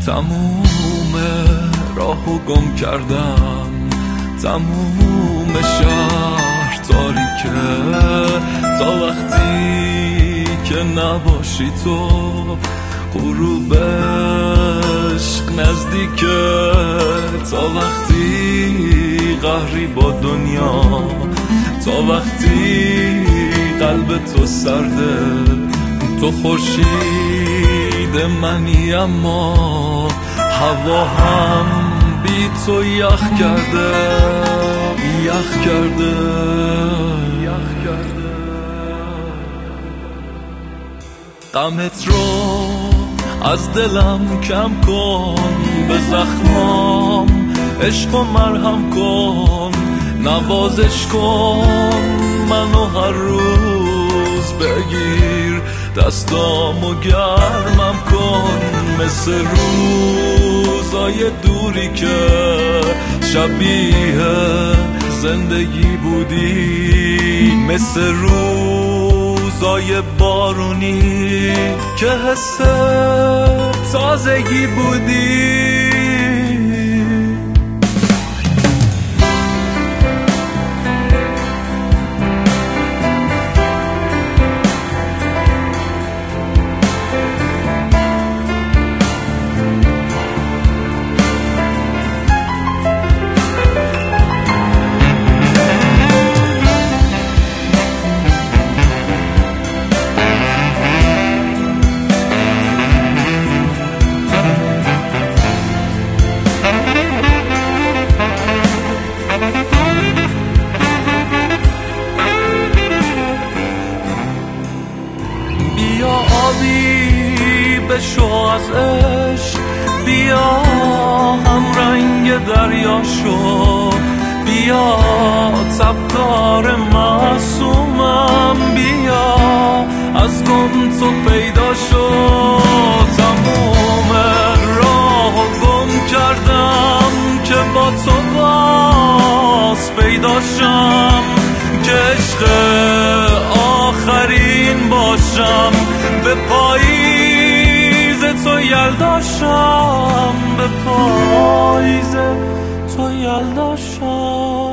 تموم راهو گم کردم، تموم شهر تاریکه، تا وقتی که نباشی تو غروب عشق نزدیکه، تا وقتی قهری با دنیا، تا وقتی قلب تو سرده، تو خورشید منی اما هوا هم بی تو یخ کرده، یخ کرده، یخ کرده. غمت رو از دلم کم کن، به زخمام عشق و مرهم کن، نوازش کن منو هر روز، بگیر دستامو گرمم کن، مثل روزای دوری که شبیه زندگی بودی، مثل روزای بارونی که حس تازگی بودی. بیا آبی بشو از عشق، بیا هم رنگ دریا شو، بیا تبدار معصومم، بیا از گم تو پیدا شو، تموم راه گم کردم که با تو باز پیدا شم، که عشق آخرین باشم، به پاییز تو یلداشم، به پاییز تو یلداشم.